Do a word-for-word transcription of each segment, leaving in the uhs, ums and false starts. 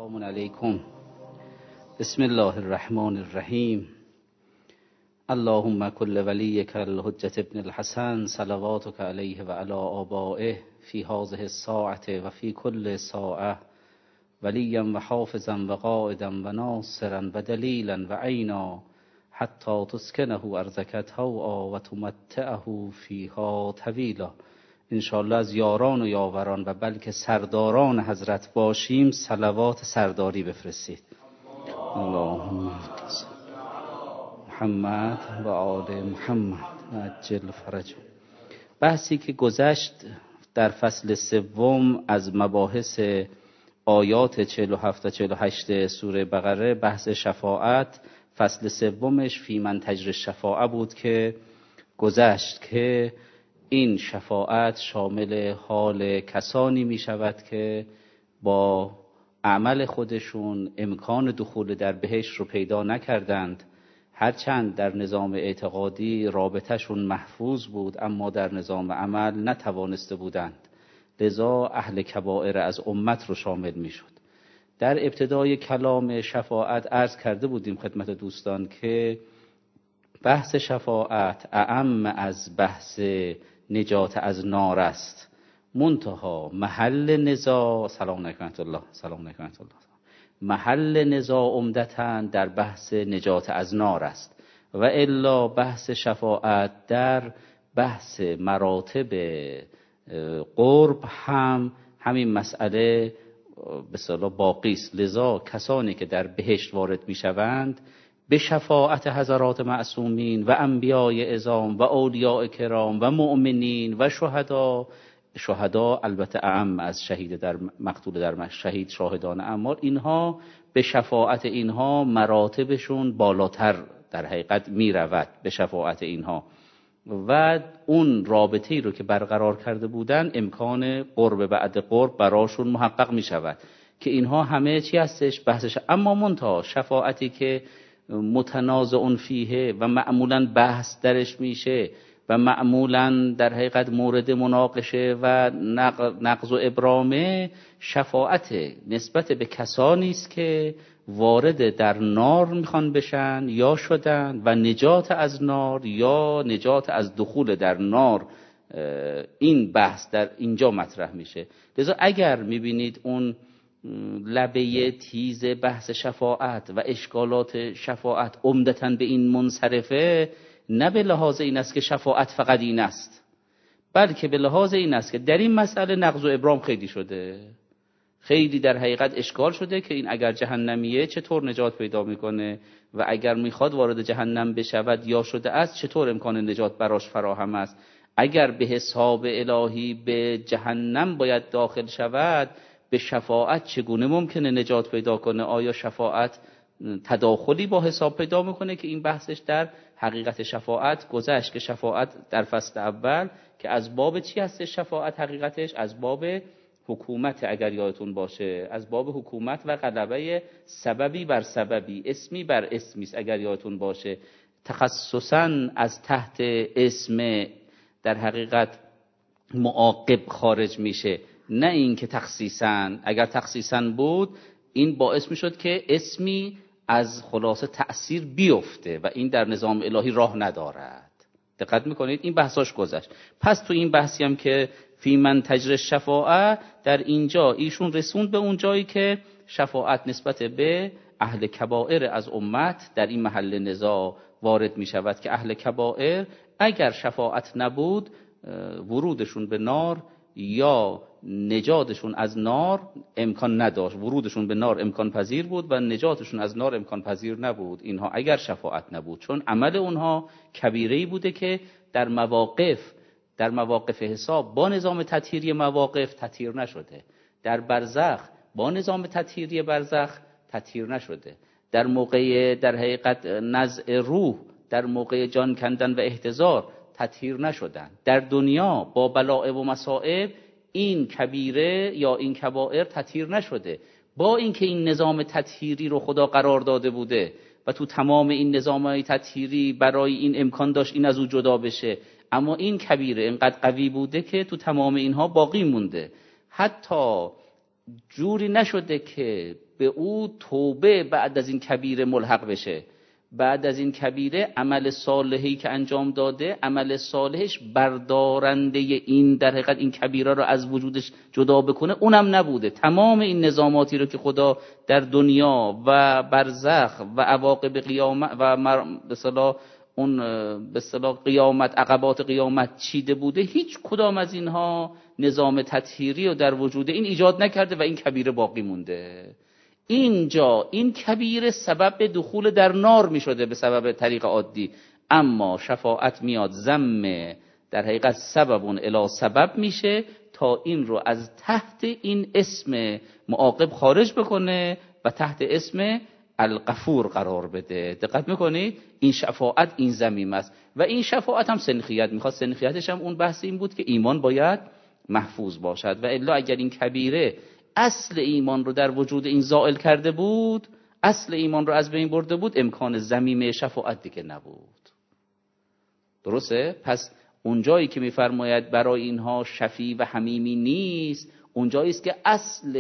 سلام علیکم. بسم الله الرحمن الرحیم. اللهم کل ولیک الحجة ابن الحسن صلواتک علیه و علی آبائه فی هذه الساعة و فی کل ساعة ولیا و حافظا و قائدا و ناصرا و دلیلا و عینا حتی تسکنه ارضک طوعا و تمتعه فیها طویلا. انشاءالله از یاران و یاوران و بلکه سرداران حضرت باشیم. صلوات سرداری بفرستید. اللهم محمد و آل محمد عجل فرج. بحثی که گذشت در فصل سوم از مباحث آیات چهل و هفت تا چهل و هشت سوره بقره، بحث شفاعت، فصل سومش فی من تجری الشفاعه بود که گذشت که این شفاعت شامل حال کسانی می شود که با عمل خودشون امکان دخول در بهشت رو پیدا نکردند، هرچند در نظام اعتقادی رابطهشون محفوظ بود اما در نظام عمل نتوانسته بودند، لذا اهل کبائر از امت رو شامل می شد. در ابتدای کلام شفاعت عرض کرده بودیم خدمت دوستان که بحث شفاعت اعم از بحث نجات از نار است، منتها محل نزاع سلام علیکم الله سلام علیکم الله محل نزاع عمدتاً در بحث نجات از نار است و الا بحث شفاعت در بحث مراتب قرب هم همین مسئله به اصطلاح باقی است. لذا کسانی که در بهشت وارد میشوند به شفاعت حضرات معصومین و انبیاء اعظام و اولیاء کرام و مؤمنین و شهدا، شهدا البته اعم از شهید در مقتول در شهید شاهدان اعمال، اینها به شفاعت اینها مراتبشون بالاتر در حقیقت می رود به شفاعت اینها و اون رابطه‌ای رو که برقرار کرده بودن امکان قرب بعد قرب براشون محقق می شود که اینها همه چی هستش بحثش. اما منتها شفاعتی که متنازع فیه و معمولا بحث درش میشه و معمولا در حقیقت مورد مناقشه و نقض و ابرامه، شفاعت نسبت به کسانی است که وارد در نار میخوان بشن یا شدن و نجات از نار یا نجات از دخول در نار، این بحث در اینجا مطرح میشه. لذا اگر میبینید اون لبه تیز بحث شفاعت و اشکالات شفاعت عمدتاً به این منصرفه، نه به لحاظ این است که شفاعت فقط این است، بلکه به لحاظ این است که در این مسئله نقض و ابرام خیلی شده، خیلی در حقیقت اشکال شده که این اگر جهنمیه چطور نجات پیدا میکنه و اگر میخواد وارد جهنم بشود یا شده است چطور امکان نجات براش فراهم است، اگر به حساب الهی به جهنم باید داخل شود به شفاعت چگونه ممکنه نجات پیدا کنه؟ آیا شفاعت تداخلی با حساب پیدا میکنه؟ که این بحثش در حقیقت شفاعت گذشت که شفاعت در فصل اول که از باب چی هست شفاعت، حقیقتش از باب حکومت، اگر یادتون باشه از باب حکومت و غلبه سببی بر سببی، اسمی بر اسمی است اگر یادتون باشه، تخصصاً از تحت اسم در حقیقت معاقب خارج میشه، نه این که تخصیصاً. اگر تخصیصاً بود این باعث میشد که اسمی از خلاصه تأثیر بیفته و این در نظام الهی راه ندارد. دقت میکنید این بحثاش گذشت. پس تو این بحثی هم که فی من تجری الشفاعه، در اینجا ایشون رسوند به اون جایی که شفاعت نسبت به اهل کبائر از امت در این محل نزاع وارد میشود که اهل کبائر اگر شفاعت نبود ورودشون به نار یا نجاتشون از نار امکان نداشت. ورودشون به نار امکان پذیر بود و نجاتشون از نار امکان پذیر نبود اینها اگر شفاعت نبود، چون عمل اونها کبیره‌ای بوده که در مواقف در مواقف حساب با نظام تطهیری مواقف تطهیر نشده، در برزخ با نظام تطهیری برزخ تطهیر نشده، در موقع در حقیقت نزع روح در موقع جان کندن و احتضار تطهیر نشدن، در دنیا با بلاء و مصائب این کبیره یا این کبائر تطهیر نشده، با اینکه این نظام تطهیری رو خدا قرار داده بوده و تو تمام این نظام‌های تطهیری برای این امکان داشت این از او جدا بشه، اما این کبیره اینقدر قوی بوده که تو تمام اینها باقی مونده. حتی جوری نشده که به او توبه بعد از این کبیره ملحق بشه. بعد از این کبیره عمل صالحی که انجام داده، عمل صالحش بردارنده این در حقیقت این کبیره رو از وجودش جدا بکنه، اونم نبوده. تمام این نظاماتی رو که خدا در دنیا و برزخ و عواقب قیامت و به اصطلاح اون به اصطلاح قیامت، عقبات قیامت چیده بوده، هیچ کدام از اینها نظام تطهیری رو در وجود این ایجاد نکرده و این کبیره باقی مونده. اینجا این کبیره سبب دخول در نار می شده به سبب طریق عادی، اما شفاعت میاد ضم در حقیقت سببون الی سبب میشه تا این رو از تحت این اسم معاقب خارج بکنه و تحت اسم الغفور قرار بده. دقت میکنید؟ این شفاعت این ضمیم است و این شفاعت هم سنخیت میخواد. سنخیتش هم اون بحث این بود که ایمان باید محفوظ باشد و الا اگر این کبیره اصل ایمان رو در وجود این زائل کرده بود، اصل ایمان رو از بین برده بود، امکان ضمیمه شفاعت دیگه نبود. درسته؟ پس اونجایی که میفرماید برای اینها شفیع و حمیمی نیست، اونجایی است که اصل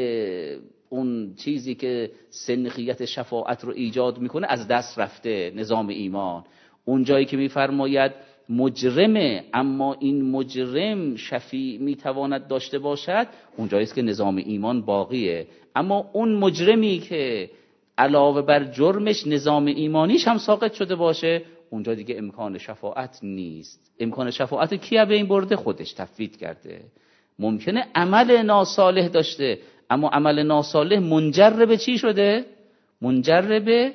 اون چیزی که سنخیت شفاعت رو ایجاد میکنه از دست رفته، نظام ایمان. اونجایی که میفرماید مجرمه اما این مجرم شفیع میتواند داشته باشد، اونجایی است که نظام ایمان باقیه. اما اون مجرمی که علاوه بر جرمش نظام ایمانیش هم ساقط شده باشه، اونجا دیگه امکان شفاعت نیست. امکان شفاعت کیه به این برده؟ خودش تفویض کرده. ممکنه عمل ناصالح داشته، اما عمل ناصالح منجر به چی شده؟ منجر به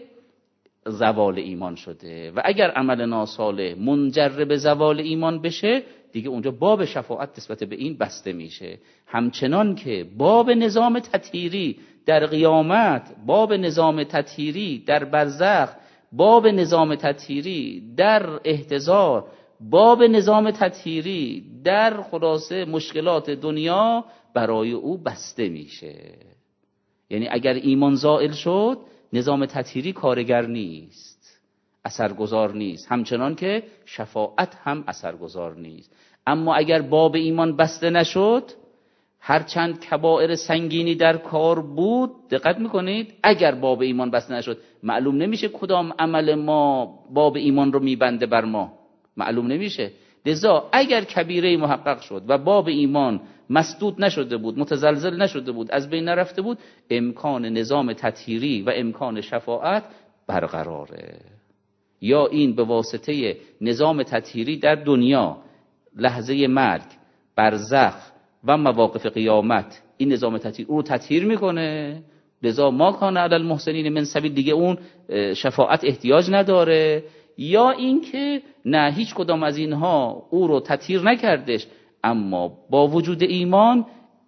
زوال ایمان شده و اگر عمل ناصالح منجر به زوال ایمان بشه، دیگه اونجا باب شفاعت نسبت به این بسته میشه. همچنان که باب نظام تطهیری در قیامت، باب نظام تطهیری در برزخ، باب نظام تطهیری در احتضار، باب نظام تطهیری در خلاصه مشکلات دنیا برای او بسته میشه. یعنی اگر ایمان زائل شد، نظام تطهیری کارگر نیست، اثرگذار نیست، همچنان که شفاعت هم اثرگذار نیست. اما اگر باب ایمان بسته نشد، هرچند کبائر سنگینی در کار بود، دقت میکنید، اگر باب ایمان بسته نشد، معلوم نمیشه کدام عمل ما باب ایمان رو میبنده بر ما، معلوم نمیشه. لذا اگر کبیره محقق شد و باب ایمان مسدود نشده بود، متزلزل نشده بود، از بین نرفته بود، امکان نظام تطهیری و امکان شفاعت برقراره. یا این به واسطه نظام تطهیری در دنیا، لحظه مرگ، برزخ و مواقف قیامت، این نظام تطهیر او رو تطهیر میکنه، لذا ما کان علی المحسنین من سبیل، دیگه اون شفاعت احتیاج نداره. یا این که نه، هیچ کدام از اینها او رو تطهیر نکردش، اما با وجود ایمان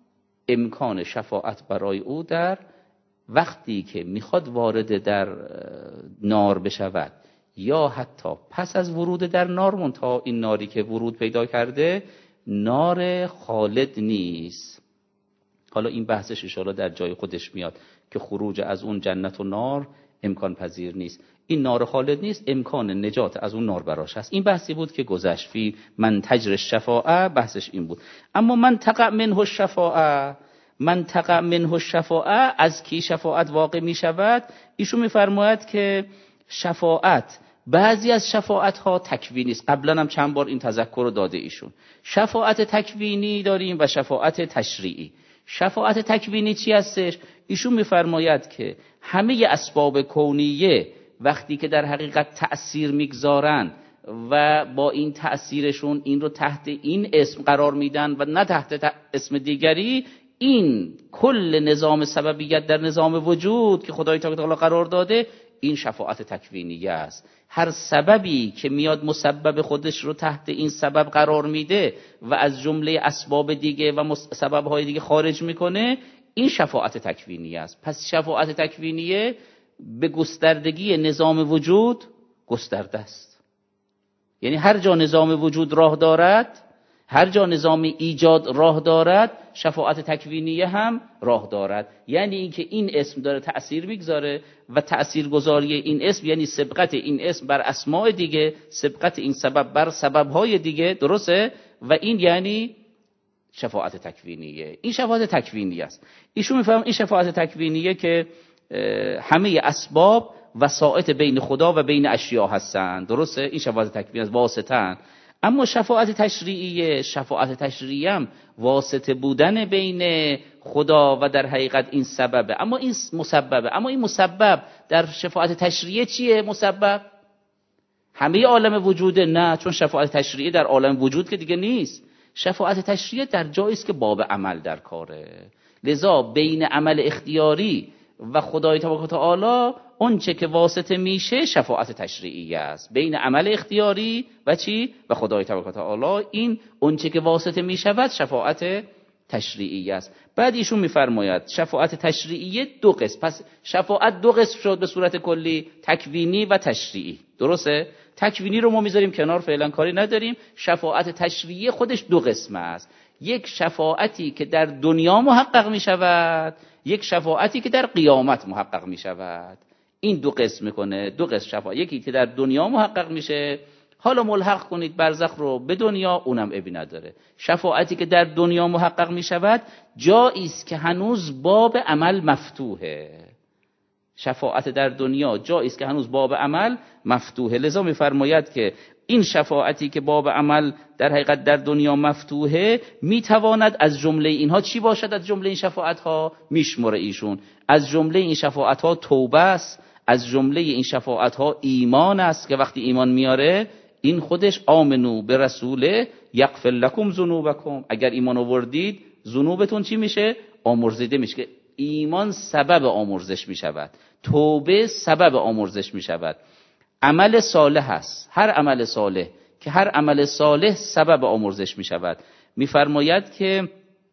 امکان شفاعت برای او در وقتی که میخواد وارد در نار بشود یا حتی پس از ورود در نار، منتها این ناری که ورود پیدا کرده نار خالد نیست. حالا این بحثش انشاءالله در جای خودش میاد که خروج از اون جنت و نار امکان پذیر نیست. این نار خالد نیست، امکان نجات از اون نار براش هست. این بحثی بود که گذشت فی من تجر الشفاعه، بحثش این بود. اما من تقع منه الشفاعه، من تقع منه الشفاعه، از کی شفاعت واقع می شود؟ ایشون میفرماید که شفاعت، بعضی از شفاعت ها تکوینی است. قبلا هم چند بار این تذکر رو داده ایشون. شفاعت تکوینی داریم و شفاعت تشریعی. شفاعت تکوینی چی هستش؟ ایشون میفرماید که همه اسباب کونیه وقتی که در حقیقت تأثیر میگذارن و با این تأثیرشون این رو تحت این اسم قرار میدن و نه تحت اسم دیگری، این کل نظام سببیت در نظام وجود که خدای تعالی قرار داده، این شفاعت تکوینیه است. هر سببی که میاد مسبب خودش رو تحت این سبب قرار میده و از جمله اسباب دیگه و سببهای دیگه خارج میکنه، این شفاعت تکوینیه است. پس شفاعت تکوینیه به گستردگی نظام وجود گسترده است. یعنی هر جا نظام وجود راه دارد، هر جا نظام ایجاد راه دارد، شفاعت تکوینیه هم راه دارد. یعنی اینکه این اسم داره تأثیر میگذاره و تأثیرگذاری این اسم یعنی سبقت این اسم بر اسماء دیگه، سبقت این سبب بر سببهای دیگه، درسته؟ و این یعنی شفاعت تکوینیه. این شفاعت تکوینی است. ایشون میفهم این شفاعت تکوینیه که همه اسباب وسائط بین خدا و بین اشیا هستند. درسته؟ این شفاعت تکوینی است، واسطن. اما شفاعت تشریعیه، شفاعت تشریعی هم واسطه بودن بین خدا و در حقیقت این سببه، اما این مسببه. اما این مسبب در شفاعت تشریعی چیه؟ مسبب همه عالم وجوده؟ نه، چون شفاعت تشریعی در عالم وجود که دیگه نیست. شفاعت تشریعی در جایی است که باب عمل در کاره. لذا بین عمل اختیاری و خدای تبارک و تعالی اون چه که واسطه میشه شفاعت تشریعی است. بین عمل اختیاری و چی؟ و خدای تبارک و تعالی این اون چه که واسطه میشود شفاعت تشریعی است. بعد ایشون میفرماید شفاعت تشریعی دو قسم. پس شفاعت دو قسم شد به صورت کلی، تکوینی و تشریعی. درسته؟ تکوینی رو ما میذاریم کنار، فعلا کاری نداریم. شفاعت تشریعی خودش دو قسم است. یک شفاعتی که در دنیا محقق میشود، یک شفاعتی که در قیامت محقق میشود. این دو قسم میکنه، دو قسم شفاعت. یکی که در دنیا محقق میشه، حالا ملحق کنید برزخ رو به دنیا، اونم عیبی نداره. شفاعتی که در دنیا محقق میشود جایی است که هنوز باب عمل مفتوحه. شفاعت در دنیا جایی است که هنوز باب عمل مفتوحه. لذا میفرماید که این شفاعتی که باب عمل در حقیقت در دنیا مفتوحه میتواند از جمله اینها چی باشد؟ از جمله این شفاعت ها میشمره ایشون، از جمله این شفاعت ها توبه است، از جمله این شفاعت ها ایمان است که وقتی ایمان میاره این خودش آمنو به رسوله یغفر لکم ذنوبکم، اگر ایمان آوردید ذنوبتون چی میشه؟ آمرزیده میشه. که ایمان سبب آمرزش میشود، توبه سبب آمرزش میشود. عمل صالح است، هر عمل صالح که هر عمل صالح سبب آمرزش میشود. میفرماید که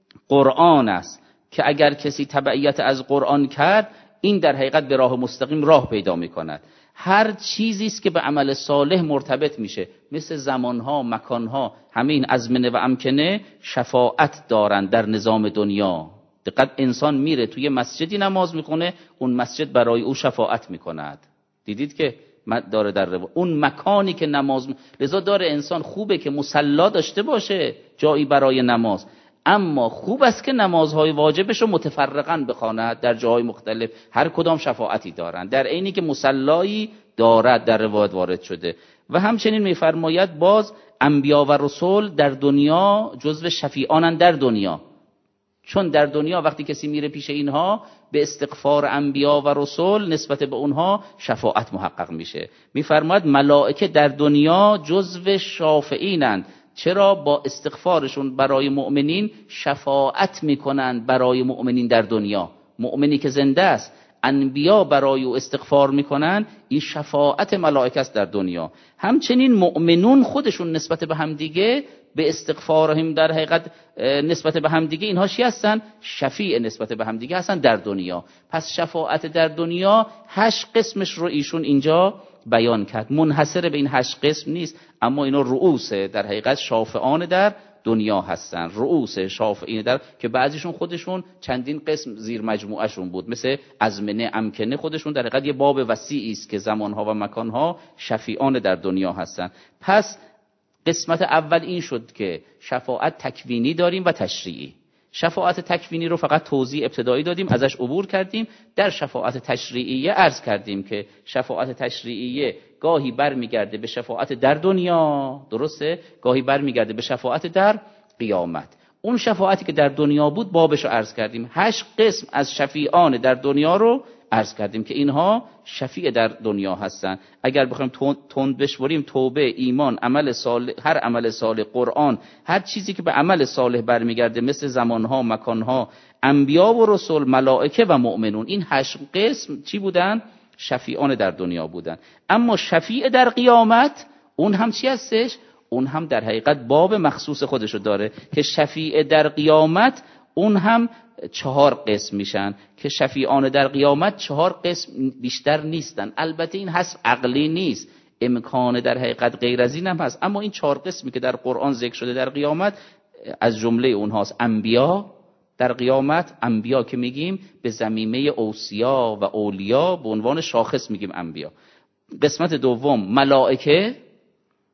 قرآن است که اگر کسی تبعیت از قرآن کرد این در حقیقت به راه مستقیم راه پیدا میکند. هر چیزی است که به عمل صالح مرتبط میشه، مثل زمانها، مکانها، همه این ازمنه و امکنه شفاعت دارند در نظام دنیا. دقت، انسان میره توی مسجدی نماز میخونه، اون مسجد برای او شفاعت میکند. دیدید که داره در رو. اون مکانی که نماز م... لذا داره انسان خوبه که مصلا داشته باشه، جایی برای نماز، اما خوب است که نمازهای واجبش رو متفرقاً بخواند در جاهای مختلف، هر کدام شفاعتی دارند، در عینی که مصلایی دارد در روایت وارد شده. و همچنین میفرماید باز انبیا و رسول در دنیا جزو شفیعانند در دنیا، چون در دنیا وقتی کسی میره پیش اینها به استغفار انبیا و رسول نسبت به اونها شفاعت محقق میشه. میفرماید ملائکه در دنیا جزو شافعینند، چرا؟ با استغفارشون برای مؤمنین شفاعت میکنند برای مؤمنین در دنیا. مؤمنی که زنده است انبیا برای او استغفار میکنن، این شفاعت ملائکه است در دنیا. همچنین مؤمنون خودشون نسبت به همدیگه به استغفارهم در حقیقت نسبت به همدیگه اینها چی هستن؟ شفیع نسبت به همدیگه هستن در دنیا. پس شفاعت در دنیا هشت قسمش رو ایشون اینجا بیان کرد. منحصر به این هشت قسم نیست، اما اینا رؤوس در حقیقت شافعان در دنیا هستن، رؤوس شافعین در که بعضیشون خودشون چندین قسم زیر مجموعهشون بود، مثل ازمنه امکنه خودشون در حقیقت یه باب وسیعی است که زمانها و مکانها شفیعان در دنیا هستن. پس قسمت اول این شد که شفاعت تکوینی داریم و تشریعی. شفاعت تکوینی رو فقط توضیح ابتدایی دادیم، ازش عبور کردیم. در شفاعت تشریعیه عرض کردیم که شفاعت تشریعیه گاهی برمیگرده به شفاعت در دنیا، درسته؟ گاهی برمیگرده به شفاعت در قیامت. اون شفاعتی که در دنیا بود بابش رو عرض کردیم. هشت قسم از شفیعان در دنیا رو عرض کردیم که اینها شفیع در دنیا هستن. اگر بخوایم تند بشوریم، توبه، ایمان، عمل صالح، هر عمل صالح، قرآن، هر چیزی که به عمل صالح برمیگرده مثل زمانها، مکانها، انبیا و رسول، ملائکه و مؤمنون، این هشت قسم چی بودن؟ شفیعان در دنیا بودن. اما شفیع در قیامت اون هم چی هستش؟ اون هم در حقیقت باب مخصوص خودشو داره که شفیع در قیامت اون هم چهار قسم میشن که شفیعان در قیامت چهار قسم بیشتر نیستن. البته این حسب عقلی نیست، امکان در حقیقت غیر از این هم هست، اما این چهار قسمی که در قرآن ذکر شده در قیامت از جمله اونهاست. انبیا در قیامت، انبیا که میگیم به ضمیمه اوصیا و اولیا به عنوان شاخص میگیم انبیا. قسمت دوم ملائکه،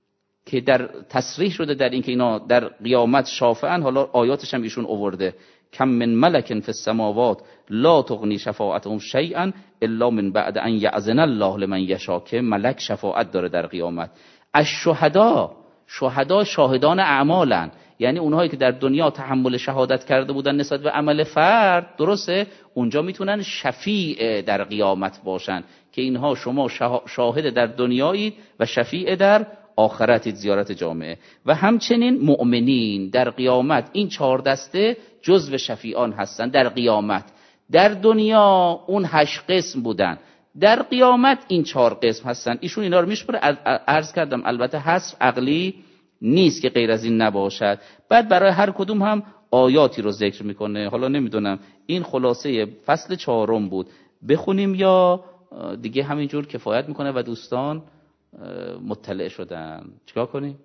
که در تصریح شده در اینکه اینا در قیامت شافعن. حالا آیاتش هم ایشون آورده کم من ملک فی السماوات لا تغنی شفاعتهم شیئا الا من بعد ان یأذن الله لمن یشاء، که ملک شفاعت داره در قیامت. الشهدا، شهدا شاهدان اعمالن، یعنی اونهایی که در دنیا تحمل شهادت کرده بودن نسبت به عمل فرد، درسته، اونجا میتونن شفیع در قیامت باشن که اینها شما شاهد در دنیایید و شفیع در آخرتید، زیارت جامعه. و همچنین مؤمنین در قیامت این چهار دسته جزو شفیعان هستن در قیامت. در دنیا اون هشت قسم بودن، در قیامت این چهار قسم هستن. ایشون اینا رو میشمره. عرض کردم البته حصر عقلی نیست که غیر از این نباشد. بعد برای هر کدوم هم آیاتی رو ذکر میکنه. حالا نمیدونم این خلاصه فصل چهارم بود، بخونیم یا دیگه همینجور کفایت میکنه و دوستان مطلع شدن؟ چیکار کنیم؟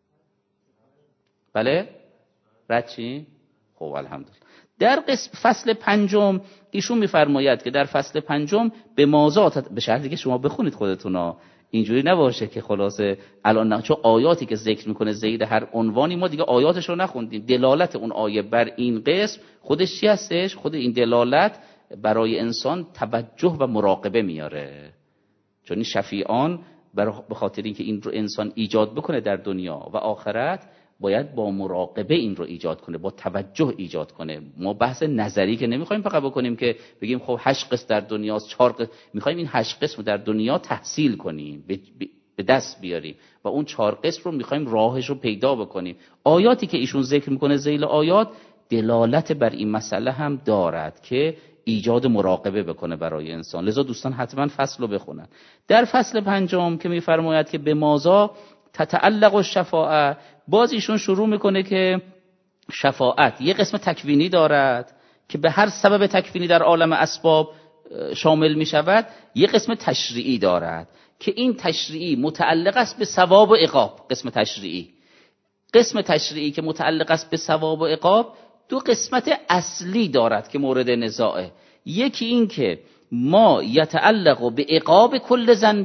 بله؟ رد چی؟ خب الحمدلله. در قسم فصل پنجم ایشون میفرماید که در فصل پنجم به موضوعات، به شرطی که شما بخونید خودتونا، اینجوری نباشه که خلاصه الان نه، چون آیاتی که ذکر میکنه زید هر عنوانی ما دیگه آیاتش رو نخوندیم. دلالت اون آیه بر این قسم خودش چی هستش؟ خود این دلالت برای انسان توجه و مراقبه میاره. چون این شفیعان به خاطر اینکه این رو انسان ایجاد بکنه در دنیا و آخرت، باید با مراقبه این رو ایجاد کنه، با توجه ایجاد کنه. ما بحث نظری که نمیخوایم فقط بکنیم که بگیم خب هشت قسم در دنیاست، چهار قسم، میخوایم این هشت قسم رو در دنیا تحصیل کنیم، به دست بیاریم و اون چهار قسم رو میخوایم راهش رو پیدا بکنیم. آیاتی که ایشون ذکر میکنه ذیل آیات دلالت بر این مسئله هم دارد که ایجاد مراقبه بکنه برای انسان. لذا دوستان حتما فصل رو بخونن. در فصل پنجم که میفرماید که به مازا تتعلق الشفاعه، باز ایشون شروع میکنه که شفاعت یه قسم تکوینی دارد که به هر سبب تکوینی در عالم اسباب شامل میشود، یه قسم تشریعی دارد که این تشریعی متعلق است به ثواب و عقاب. قسم تشریعی قسم تشریعی که متعلق است به ثواب و عقاب دو قسمت اصلی دارد که مورد نزاعه. یکی این که ما یتعلق به عقاب کل ذنب،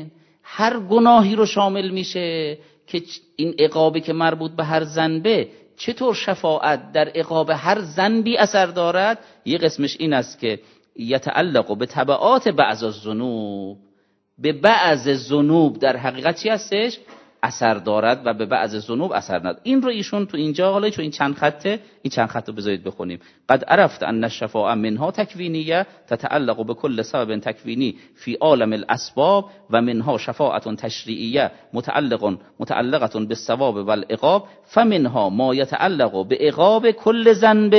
هر گناهی رو شامل میشه که این عقابی که مربوط به هر ذنبه چطور شفاعت در عقاب هر ذنبی اثر دارد. یه قسمش این است که یتعلق به تبعات بعض الذنوب، به بعض ذنوب در حقیقت چی هستش؟ اثر دارد و به بعض ذنوب اثر ندارد. این رو ایشون تو اینجا، حالا چون این چند خطه، این چند خط رو بذارید بخونیم. قد عرفت ان الشفاعه منها تکوینیه تتعلق به کل سبب تکوینی فی عالم الاسباب و منها شفاعه تشریعیه متعلق متعلقه بالثواب والعقاب فمنها ما یتعلق به عقاب کل ذنب،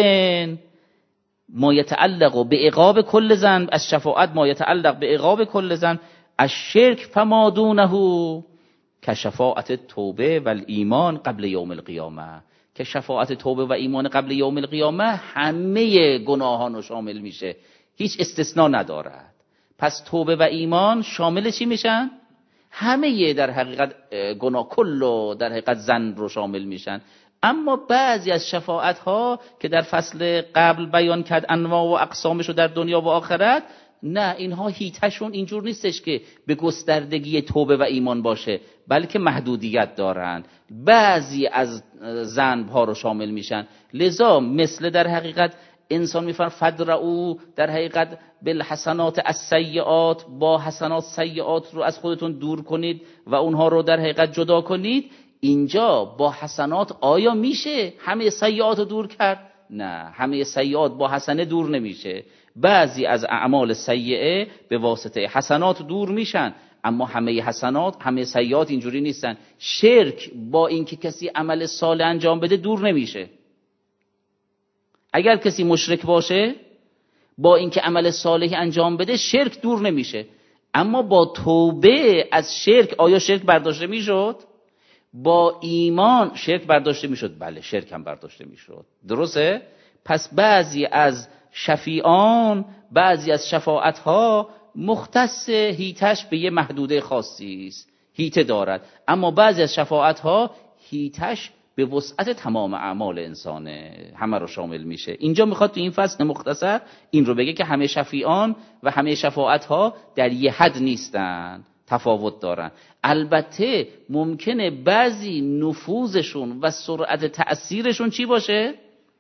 ما یتعلق به عقاب کل ذنب، از شفاعت ما یتعلق به عقاب کل ذنب، الشرک فما دونه که شفاعت توبه و ایمان قبل یوم القیامه، که شفاعت توبه و ایمان قبل یوم القیامه همه گناهان رو شامل میشه، هیچ استثناء ندارد. پس توبه و ایمان شامل چی میشن؟ همه در حقیقت گناه کلو در حقیقت ذنب رو شامل میشن. اما بعضی از شفاعت ها که در فصل قبل بیان کرد انواع و اقسامش رو در دنیا و آخرت، نه، اینها هیتشون اینجور نیستش که به گستردگی توبه و ایمان باشه، بلکه محدودیت دارن، بعضی از ذنب ها رو شامل میشن. لذا مثل در حقیقت انسان میفرم فدرعو، در حقیقت بالحسنات السیئات، با حسنات سیئات رو از خودتون دور کنید و اونها رو در حقیقت جدا کنید. اینجا با حسنات آیا میشه همه سیئات رو دور کرد؟ نه، همه سیئات با حسنه دور نمیشه. بعضی از اعمال سیئه به واسطه حسنات دور میشن، اما همه حسنات، همه سیئات اینجوری نیستن. شرک با اینکه کسی عمل صالح انجام بده دور نمیشه. اگر کسی مشرک باشه با اینکه عمل صالح انجام بده شرک دور نمیشه. اما با توبه از شرک آیا شرک برداشته میشد؟ با ایمان شرک برداشته میشد؟ بله، شرک هم برداشته میشد. درسته؟ پس بعضی از شفیعان، بعضی از شفاعت ها مختص هیتش به یه محدوده خاصی است، هیته دارد. اما بعضی از شفاعت ها هیتش به وسعت تمام اعمال انسانه، همه رو شامل میشه. اینجا میخواد تو این فصل مختصر این رو بگه که همه شفیعان و همه شفاعت ها در یه حد نیستن، تفاوت دارن. البته ممکنه بعضی نفوذشون و سرعت تأثیرشون چی باشه؟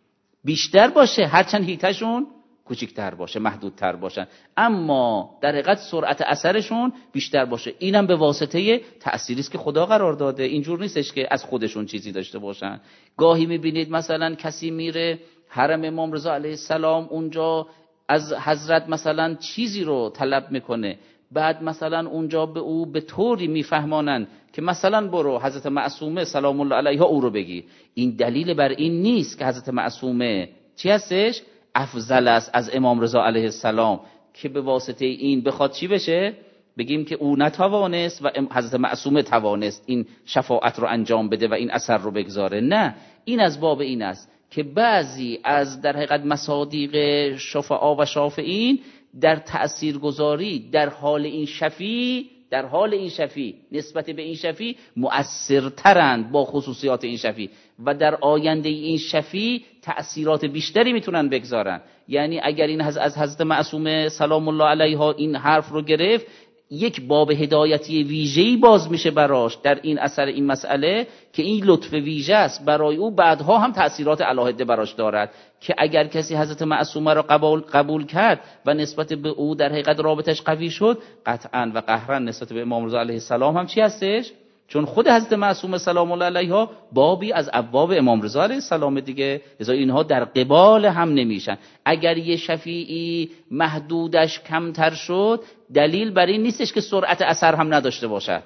بیشتر باشه، هرچند هیتشون کوچکتر باشه، محدودتر باشن، اما در حقیقت سرعت اثرشون بیشتر باشه. اینم به واسطه تأثیری است که خدا قرار داده. اینجور نیستش که از خودشون چیزی داشته باشن. گاهی میبینید مثلا کسی میره حرم امام رضا علیه السلام، اونجا از حضرت مثلا چیزی رو طلب میکنه، بعد مثلا اونجا به او به طوری میفهمانن که مثلا برو حضرت معصومه سلام الله علیها او رو بگی. این دلیل بر این نیست که حضرت معصومه چی هستش؟ افضل است از امام رضا علیه السلام، که به واسطه این بخواد چی بشه؟ بگیم که او نتوانست و حضرت معصومه توانست این شفاعت رو انجام بده و این اثر رو بگذاره. نه، این از باب این است که بعضی از در حقیقت مصادیق شفعا و شافعین در تأثیرگذاری در حال این شفیع در حال این شفیع نسبت به این شفیع مؤثرترند با خصوصیات این شفیع، و در آینده این شفیع تأثیرات بیشتری میتونن بگذارن. یعنی اگر این از حضرت معصومه سلام الله علیها این حرف رو گرفت، یک باب هدایتی ویژه‌ای باز میشه براش در این اثر این مسئله، که این لطف ویژه است برای او، بعدها هم تأثیرات علاهده براش دارد. که اگر کسی حضرت معصومه را قبول قبول کرد و نسبت به او در حقیقت رابطش قوی شد، قطعاً و قهراً نسبت به امام رضا علیه السلام هم چی هستش؟ چون خود حضرت معصومه سلام الله علیها بابی از ابواب امام رضا علیه السلام دیگه، لذا اینها در قبال هم نمیشن. اگر یه شفیعی محدودش کمتر شد، دلیل بر این نیستش که سرعت اثر هم نداشته باشد،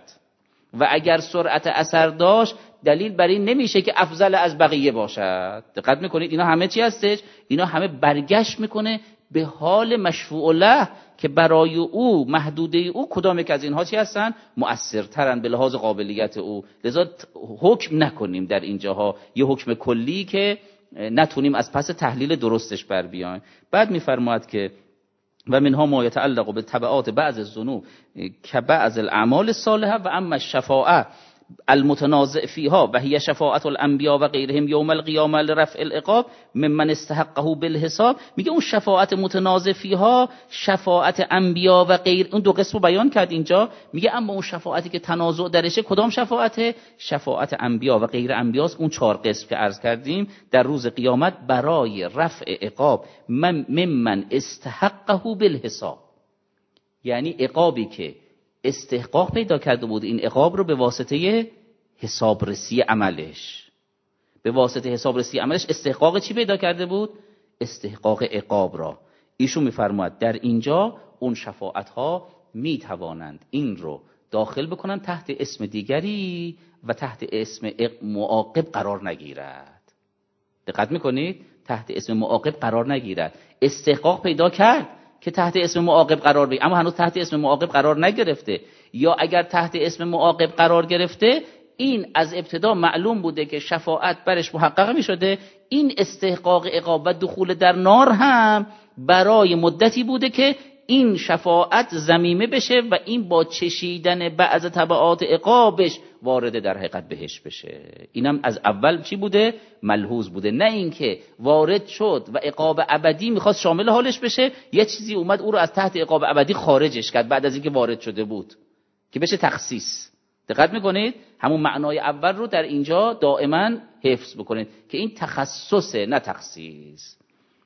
و اگر سرعت اثر داشت دلیل بر این نمیشه که افضل از بقیه باشد. دقت میکنید اینا همه چی هستش؟ اینا همه برگشت میکنه به حال مشفوع له، که برای او محدوده او کدام یک از اینها چی هستن؟ مؤثرترن به لحاظ قابلیت او. لذا حکم نکنیم در اینجاها یه حکم کلی که نتونیم از پس تحلیل درستش بر بیایم. بعد میفرماید که و منها ما یتعلق به تبعات بعض الذنوب که بعض الاعمال الصالحه و اما الشفاعه المتنازع فيها و هي شفاعت الانبیاء و غیرهم یوم القیامه لرفع العقاب ممن استحقه بالحساب. میگه اون شفاعت متنازع فيها شفاعت انبیاء و غیر، اون دو قسمو بیان کرد اینجا. میگه اما اون شفاعتی که تنازع درشه کدام شفاعته؟ شفاعت انبیاء و غیر انبیاء، اون چهار قسم که عرض کردیم در روز قیامت برای رفع عقاب ممن استحقه بالحساب، یعنی عقابی که استحقاق پیدا کرده بود این عقاب رو به واسطه حسابرسی عملش، به واسطه حسابرسی عملش استحقاق چی پیدا کرده بود؟ استحقاق عقاب را. ایشون میفرماید در اینجا اون شفاعت ها میتوانند این رو داخل بکنن تحت اسم دیگری و تحت اسم معاقب قرار نگیرد. دقت میکنید؟ تحت اسم معاقب قرار نگیرد. استحقاق پیدا کرد که تحت اسم معاقب قرار بگیره، اما هنوز تحت اسم معاقب قرار نگرفته. یا اگر تحت اسم معاقب قرار گرفته، این از ابتدا معلوم بوده که شفاعت برش محقق می شده، این استحقاق عقاب و دخول در نار هم برای مدتی بوده که این شفاعت ضمیمه بشه و این با چشیدن بعض تبعات عقابش وارد در حقیقت بهش بشه. اینم از اول چی بوده؟ ملحوظ بوده، نه اینکه وارد شد و عقاب ابدی میخواست شامل حالش بشه، یه چیزی اومد او رو از تحت عقاب ابدی خارجش کرد بعد از اینکه وارد شده بود که بشه تخصیص. دقت میکنید؟ همون معنای اول رو در اینجا دائما حفظ بکنید که این تخصصه نه تخصیص.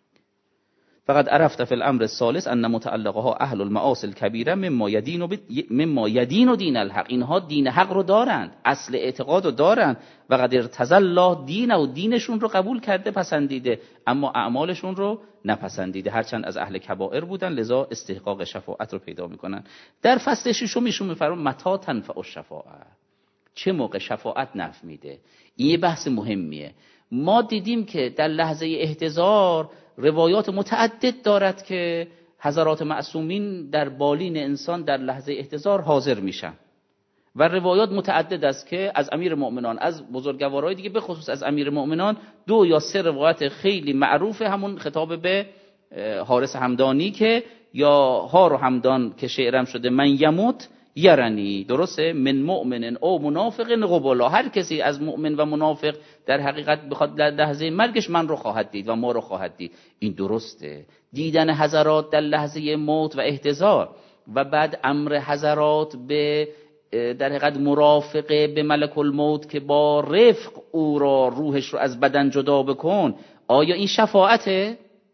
فقط عرفت فی الامر الثالث ان متعلقها اهل المعاصی الكبیره مما یدین و مما یدین و دین الحق، اینها دین حق رو دارند، اصل اعتقاد رو دارند. و قد ارتضى الله دین و دینشون رو قبول کرده پسندیده، اما اعمالشون رو نپسندیده، هرچند از اهل کبائر بودن، لذا استحقاق شفاعت رو پیدا میکنن. در فصل ششم ایشون میفرمایند متى تنفع الشفاعه، چه موقع شفاعت نفع میده. این یه بحث مهمیه. ما دیدیم که در لحظه احتضار روایات متعدد دارد که حضرات معصومین در بالین انسان در لحظه احتضار حاضر میشن، و روایات متعدد است که از امیر مؤمنان، از بزرگوارای دیگه، به خصوص از امیر مؤمنان، دو یا سه روایت خیلی معروف، همون خطاب به حارث همدانی که یا هارو همدان که شعرم شده من یموت یرنی، درسته؟ من مؤمن او منافق قبلا، هر کسی از مؤمن و منافق در حقیقت بخواد در لحظه مرگش من رو خواهد دید و ما رو خواهد دید. این درسته، دیدن حضرات در لحظه موت و احتضار و بعد امر حضرات به در حقیقت مرافقه به ملک الموت که با رفق او را روحش رو از بدن جدا بکن، آیا این شفاعته؟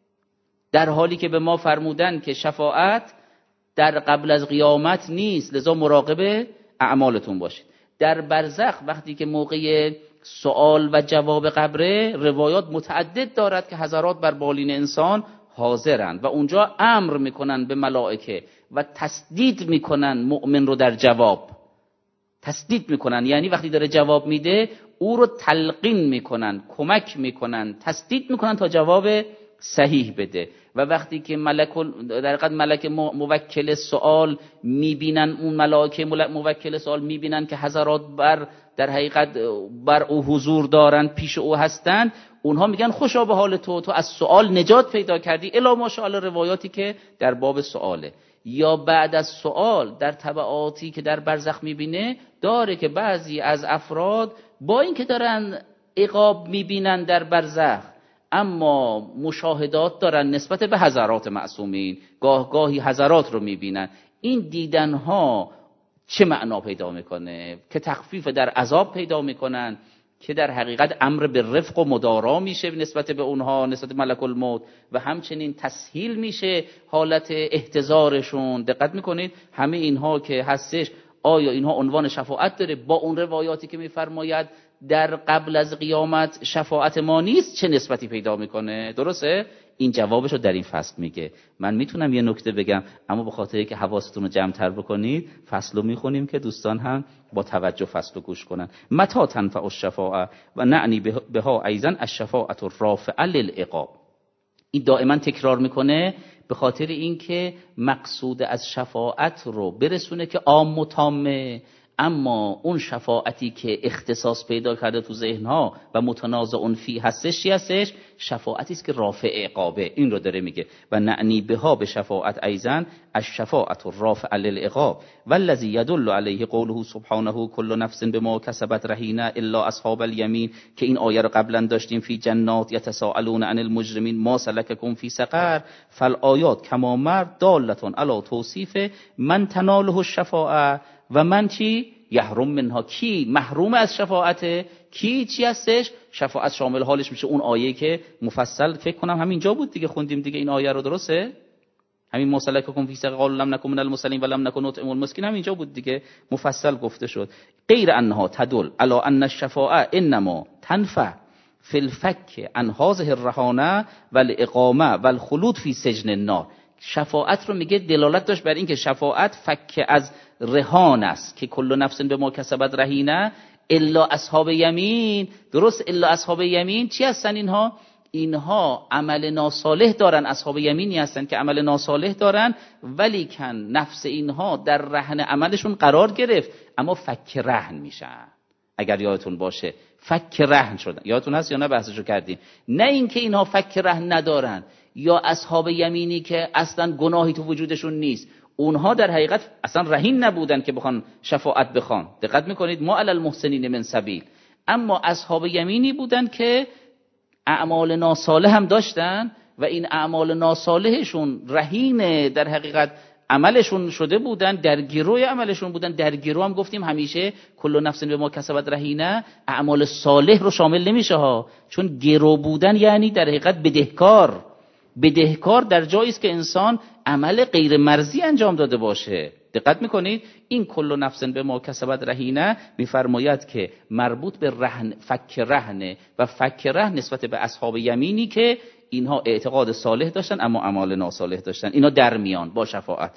در حالی که به ما فرمودن که شفاعت در قبل از قیامت نیست، لذا مراقب اعمالتون باشید. در برزخ وقتی که موقع سوال و جواب قبره، روایات متعدد دارد که حضرات بر بالین انسان حاضرند و اونجا امر میکنن به ملائکه و تسدید میکنن مؤمن رو در جواب. تسدید میکنن یعنی وقتی داره جواب میده او رو تلقین میکنن، کمک میکنن، تسدید میکنن تا جواب صحیح بده. و وقتی که ملک در حقیقت ملک موکل سوال میبینن، اون ملائکه موکل سوال میبینن که حضرات بر در حقیقت بر او حضور دارن، پیش او هستند، اونها میگن خوشا به حال تو، تو از سوال نجات پیدا کردی. الا ماشاءالله روایاتی که در باب سواله. یا بعد از سوال در تبعاتی که در برزخ میبینه داره که بعضی از افراد با اینکه دارن عقاب میبینن در برزخ، اما مشاهدات دارن نسبت به حضرات معصومین، گاه گاهی حضرات رو میبینن. این دیدنها چه معنا پیدا میکنه؟ که تخفیف در عذاب پیدا میکنن، که در حقیقت امر به رفق و مدارا میشه نسبت به اونها، نسبت به ملک الموت، و همچنین تسهیل میشه حالت احتضارشون. دقت میکنید همه اینها که هستش، آیا اینها عنوان شفاعت داره؟ با اون روایاتی که میفرماید در قبل از قیامت شفاعت ما نیست، چه نسبتی پیدا میکنه؟ درسته؟ این جوابش رو در این فصل میگه. من میتونم یه نکته بگم، اما به خاطر که حواستون رو جمع تر بکنید فصل رو میخونیم که دوستان هم با توجه فصل رو گوش کنن. متى تنفع الشفاعه و نعنی بها ایضا الشفاعه الرافعه للعقاب. این دائما تکرار میکنه به خاطر اینکه مقصود از شفاعت رو برسونه که عام و تامه، اما اون شفاعتی که اختصاص پیدا کرده تو ذهنها و متنازع فی هستش چی هستش؟ شفاعتی است که رافع عقابه. این رو داره میگه. و نعنی بها به شفاعت ایضا الشفاعت الرافع للعقاب والذی یدل علیه قوله سبحانه کل نفس بما کسبت رهینه الا اصحاب الیمین، که این آیه رو قبلا داشتیم فی جنات یتساءلون عن المجرمین ما سلککم فی سقر. فالآیات کما مرد دالتون علی توصیف من تناله الشفاعه و من چی؟ یحرم منها. کی محروم از شفاعته؟ کی چی هستش؟ شفاعت شامل حالش میشه اون آیه که مفصل فکر کنم همینجا بود دیگه، خوندیم دیگه این آیه رو، درسته؟ همین مسلککم فی سقر قالوا لم نکن من المصلین و لم نکن نطعم المسکین، همینجا بود دیگه، مفصل گفته شد. غیر انها تدل علی ان الشفاعه انما تنفع فی الفک عن هذه الرهانه والاقامه والخلود فی سجن النار. شفاعت رو میگه دلالت داشت بر این که شفاعت فک از رهان است، که کل نفس به ما کسبت رهینه الا اصحاب یمین. درست، الا اصحاب یمین چی هستن اینها؟ اینها عمل ناصالح دارن، اصحاب یمینی هستن که عمل ناصالح دارن، ولی کن نفس اینها در رهن عملشون قرار گرفت، اما فک رهن میشن. اگر یادتون باشه فک رهن شدن، یادتون هست یا نه بحثشو کردیم؟ نه اینکه اینها فک رهن ندارن، یا اصحاب یمینی که اصلا گناهی تو وجودشون نیست، اونها در حقیقت اصلا رهین نبودن که بخوان شفاعت بخوان. دقت میکنید؟ ما علی المحسنین من سبیل. اما اصحاب یمینی بودن که اعمال ناصالح هم داشتن و این اعمال ناصالحشون رهین در حقیقت عملشون شده بودن، در گروه عملشون بودن. در گروه هم گفتیم همیشه کل نفس به ما کسبت رهینه اعمال صالح رو شامل نمیشه ها، چون گروه بودن یعنی در حقیقت بدهکار. بدهکار در جایی است که انسان عمل غیر مرضی انجام داده باشه. دقت میکنید؟ این کل نفس به ما کسبت رهینه میفرماید که مربوط به رهن، فک رهنه، و فک رهن نسبت به اصحاب یمینی که اینها اعتقاد صالح داشتن اما اعمال ناصالح داشتن، اینا در میان با شفاعت.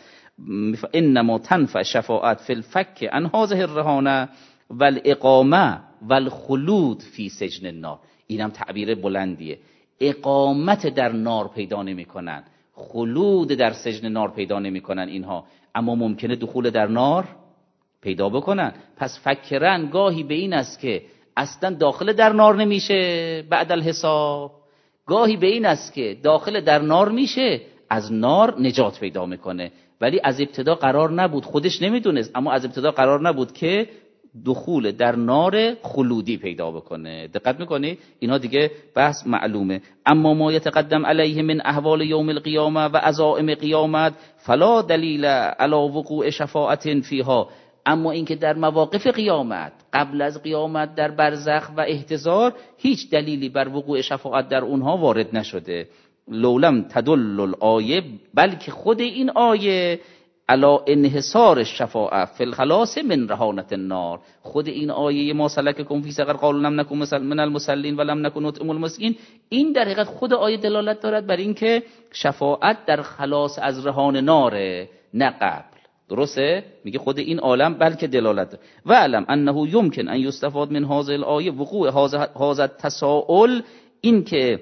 انما تنفع شفاعت فی الفک عن هذه الرهانه والاقامه والخلود فی سجن النار. اینم تعبیر بلندیه. اقامت در نار پیدا نمی کنن، خلود در سجن نار پیدا نمی کنن اینها، اما ممکنه دخول در نار پیدا بکنن. پس فکرن گاهی به این است که اصلا داخل در نار نمیشه بعد الحساب، گاهی به این است که داخل در نار میشه، از نار نجات پیدا میکنه، ولی از ابتدا قرار نبود، خودش نمیدونست، اما از ابتدا قرار نبود که دخول در نار خلودی پیدا بکنه. دقت میکنید؟ اینا دیگه بحث معلومه. اما ما یتقدم علیه من احوال یوم القیامه و عزائم قیامت فلا دلیل علی وقوع شفاعت فیها. اما اینکه در مواقف قیامت، قبل از قیامت، در برزخ و احتضار، هیچ دلیلی بر وقوع شفاعت در اونها وارد نشده. لولم تدل الآیه، بلکه خود این آیه علا انحصار الشفاعه فی الخلاص من رهانت النار، خود این آیه ما سلککم فی سقر قالوا لم نکن من المصلین و لم نکن نطعم المسکین، این در حقیقت خود آیه دلالت دارد بر اینکه شفاعت در خلاص از رهان ناره، نه قبل. درسته؟ میگه خود این عالم بلکه دلالت دارد. و علم انه یمکن ان یستفاد من هذه الآیه وقوع هذا التساؤل، این که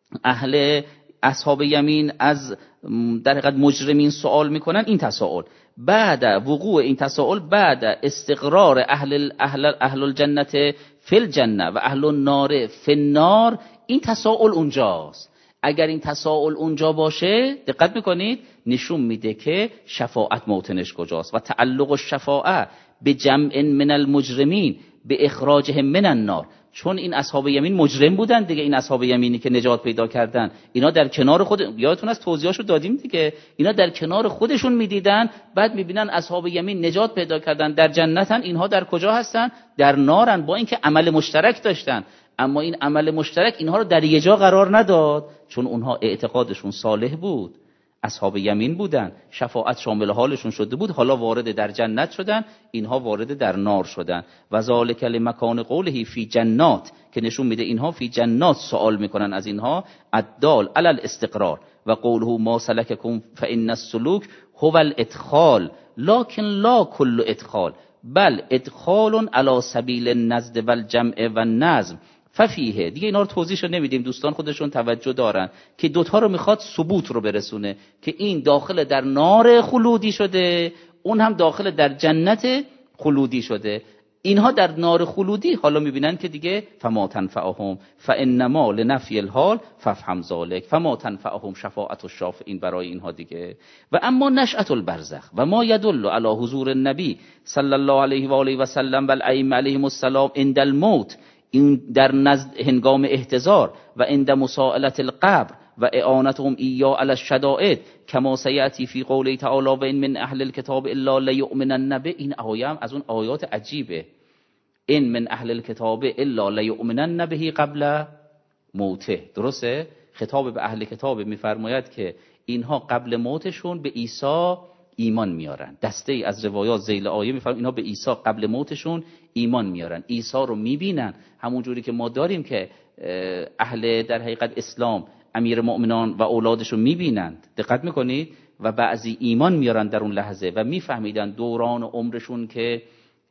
اهل اصحاب یمین از در حقیقت مجرمین سوال میکنن، این تساؤل بعد وقوع این تساؤل بعد استقرار اهل اهل اهل الجنت فی الجنه و اهل النار فی النار، این تساؤل اونجاست. اگر این تساؤل اونجا باشه، دقت میکنید، نشون میده که شفاعت موطنش کجاست. و تعلق الشفاعه به جمع من المجرمین به اخراجهم من النار، چون این اصحاب یمین مجرم بودن دیگه، این اصحاب یمینی که نجات پیدا کردن، اینا در کنار خود، یادتون از توضیحاشو دادیم دیگه، اینا در کنار خودشون میدیدن، بعد میبینن اصحاب یمین نجات پیدا کردن، در جنتن، اینها در کجا هستن؟ در نارن، با اینکه عمل مشترک داشتن، اما این عمل مشترک اینها رو در یه جا قرار نداد، چون اونها اعتقادشون صالح بود، اصحاب یمین بودن، شفاعت شامل حالشون شده بود، حالا وارد در جنت شدن، اینها وارد در نار شدن. و ذالک لمکان قوله فی جنات، که نشون میده اینها فی جنات سوال میکنن از اینها، الدال علی الاستقرار. و قوله ما سلککم فان السلوک هو الادخال لکن لا کل ادخال بل ادخال علی سبیل النزد والجمع والنظم ففیه. دیگه اینا رو توضیحشو نمیدیم، دوستان خودشون توجه دارن که دوتا رو میخواد ثبوت رو برسونه، که این داخل در نار خلودی شده، اون هم داخل در جنت خلودی شده. اینها در نار خلودی حالا میبینن که دیگه فما تنفعهم فانما لنفی الحال فافهم ذلک فما تنفعهم شفاعت الشافعین، برای اینها دیگه. و اما نشأة البرزخ و ما يدل علی حضور النبی صلی الله علیه و آله و سلم و الائمه علیهم السلام عند الموت، این در نزد هنگام احتضار و عند مسائلة القبر و اعانتهم ایاه علی الشدائد، کما سیأتی فی قوله تعالی و این من اهل الکتاب الا لیؤمنن به. این آیه هم از اون آیات عجیبه، این من اهل الکتاب الا لیؤمنن به قبل موته. درسته؟ خطاب به اهل کتاب میفرماید که اینها قبل موتشون به عیسی ایمان میارن. دسته ای از روایات ذیل آیه میفرماید اینها به عیسی قبل موتشون ایمان میارن، عیسی رو میبینن، همون جوری که ما داریم که اهل در حقیقت اسلام امیر مؤمنان و اولادشون میبینند. دقت میکنید؟ و بعضی ایمان میارن در اون لحظه و میفهمیدن دوران عمرشون که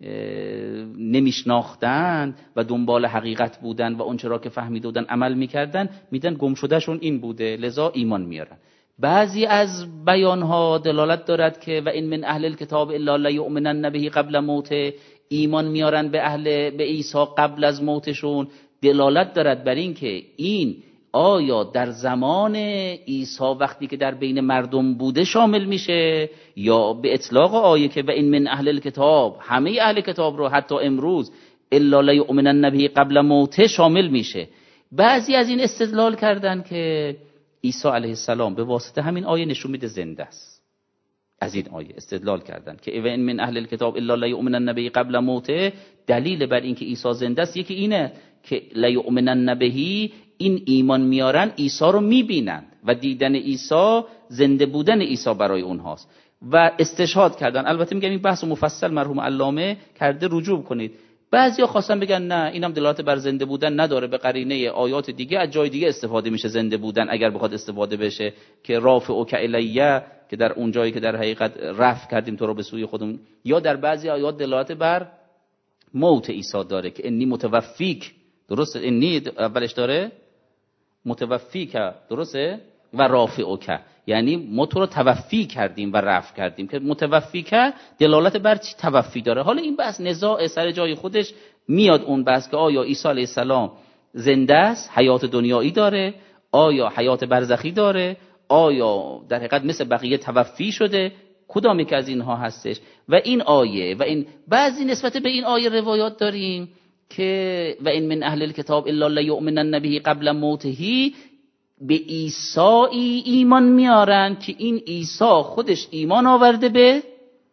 نمیشناختن و دنبال حقیقت بودن و اون چرا که فهمیده بودن عمل میکردن، میدن گم شدهشون این بوده، لذا ایمان میارن. بعضی از بیانها دلالت دارد که و این من اهل الکتاب الا لیؤمنن به قبل موته، ایمان میارن به اهل به عیسی قبل از موتشون، دلالت دارد بر این که این آیا در زمان عیسی وقتی که در بین مردم بوده شامل میشه، یا به اطلاق آیه که و این من اهل الکتاب، همه اهل کتاب رو حتی امروز الا لیؤمنن به قبل موته شامل میشه. بعضی از این استدلال کردن که عیسی علیه السلام به واسطه همین آیه نشون میده زنده است. از این آیه استدلال کردن که و این من اهل الکتاب الا لیؤمنن به قبل موته، دلیل بر این که عیسی زنده است یکی اینه که لیؤمنن به، این ایمان میارن عیسی رو میبینن و دیدن عیسی زنده بودن عیسی برای اونهاست و استشهاد کردن. البته میگم این بحث مفصل مرحوم علامه کرده، رجوع کنید. بعضیا خواستن بگن نه اینم دلالت بر زنده بودن نداره، به قرینه آیات دیگه از جای دیگه استفاده میشه زنده بودن اگر بخواد استفاده بشه، که رافعک الیه، که در اون جایی که در حقیقت رفع کردیم تو رو به سوی خودمون، یا در بعضی آیات دلالت بر موت عیسی داره که انی متوفیک. درسته؟ انی اولش داره متوفیک، درسته؟ و رافعک، یعنی ما تو رو توفی کردیم و رفع کردیم، که متوفیک دلالت بر چی توفی داره. حالا این بحث نزاع سر جای خودش میاد، اون بحث که آیا عیسی علیه السلام زنده است، حیات دنیایی داره، آیا حیات برزخی داره، آیا در حقیقت مثل بقیه توفی شده، کدام یک از اینها هستش؟ و این آیه و این بعضی نسبت به این آیه روایات داریم که و این من اهل الکتاب الا لیؤمنن به قبل موته، به عیسی ایمان میارن که این عیسی خودش ایمان آورده به